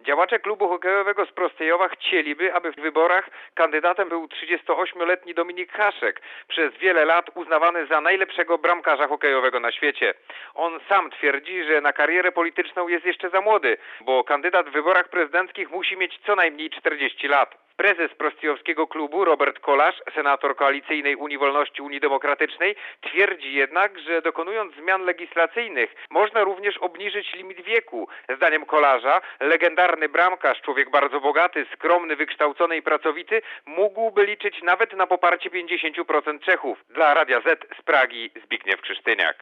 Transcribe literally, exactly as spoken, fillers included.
Działacze klubu hokejowego z Prostiejowa chcieliby, aby w wyborach kandydatem był trzydziestoośmioletni Dominik Haszek, przez wiele lat uznawany za najlepszego bramkarza hokejowego na świecie. On sam twierdzi, że na karierę polityczną jest jeszcze za młody, bo kandydat w wyborach prezydenckich musi mieć co najmniej czterdzieści lat. Prezes prostijowskiego klubu Robert Kolarz, senator koalicyjnej Unii Wolności Unii Demokratycznej, twierdzi jednak, że dokonując zmian legislacyjnych można również obniżyć limit wieku. Zdaniem Kolarza legendarny bramkarz, człowiek bardzo bogaty, skromny, wykształcony i pracowity, mógłby liczyć nawet na poparcie pięćdziesięciu procent Czechów. Dla Radia Z z Pragi Zbigniew Krzysztyniak.